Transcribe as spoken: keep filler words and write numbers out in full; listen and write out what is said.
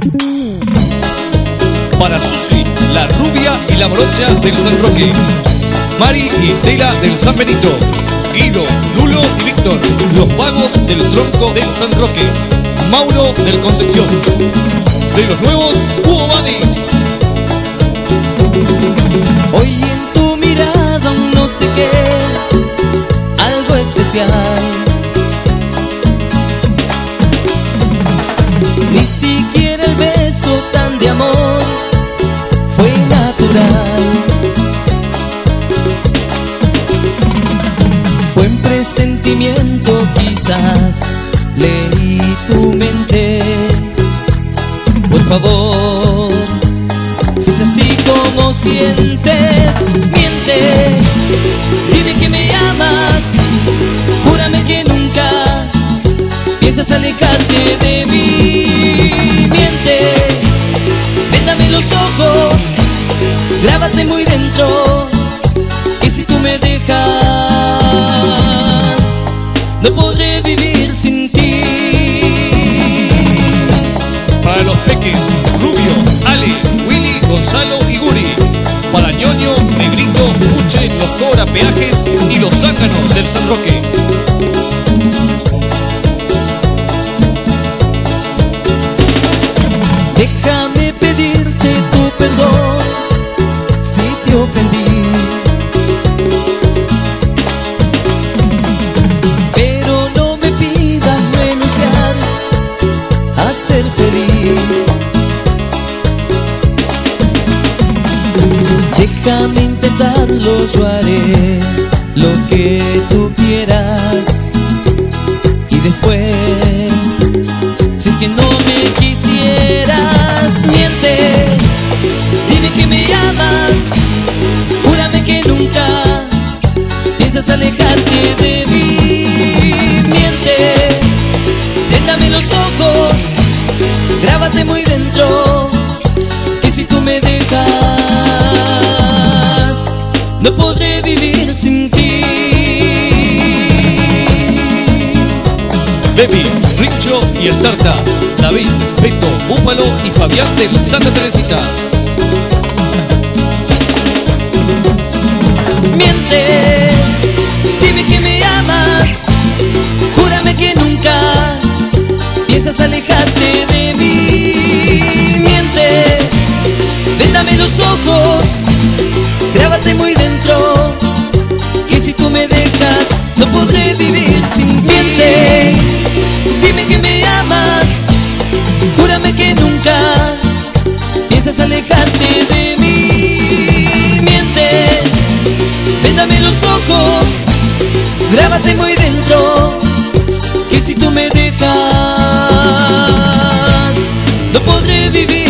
Para Susi, la rubia y la morocha del San Roque. Mari y Estela del San Benito. Guido, Lulo y Víctor, los vagos del tronco del San Roque. Mauro del Concepción. De los nuevos, Hugo Badis. Hoy en tu mirada un no sé qué, algo especial. Ni siquiera el beso tan de amor fue natural. Fue en presentimiento, quizás leí tu mente. Por favor, si es así como sientes, miente. Dime que me amas, júrame que nunca piensas alejarte de mí. Miente, véndame los ojos, grábate muy dentro, y si tú me dejas, no podré vivir sin ti. Para los peques, Rubio, Ale, Willy, Gonzalo y Guri. Para Ñoño, Negrito, Puche, los cobra peajes y los zánganos del San Roque. Déjame pedirte tu perdón si te ofendí, pero no me pidas renunciar a ser feliz. Déjame intentarlo, yo haré lo que tú quieras. Y después, si es que no me quisieras, miente. Dime que me amas, júrame que nunca piensas alejarte de mí. Miente, véndame los ojos, grábate muy dentro, que si tú me dejas, no podré vivir sin ti. Baby, Richo y el Tarta. David, Beto, Búfalo y Fabián del Santa Teresita. Miente, dime que me amas, júrame que nunca piensas alejarte de mí. Miente, véndame los ojos, grábate muy dentro, que si tú me dejas, no podré vivir sin ti. Miente, dime que me amas, júrame que nunca piensas alejarte de mí. Miente, véndame los ojos, grábate muy dentro, que si tú me dejas, no podré vivir